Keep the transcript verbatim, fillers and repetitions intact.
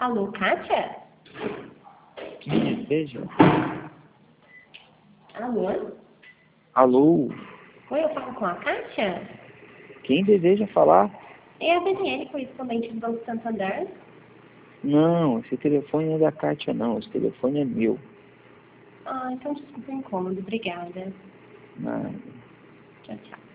Alô, Kátia? Quem deseja? Alô? Alô? Oi, eu falo com a Kátia? Quem deseja falar? É a Daniele, correspondente do Banco Santander. Não, esse telefone não é da Kátia, não. Esse telefone é meu. Ah, então desculpa o incômodo. Obrigada. Nada. Tchau, tchau.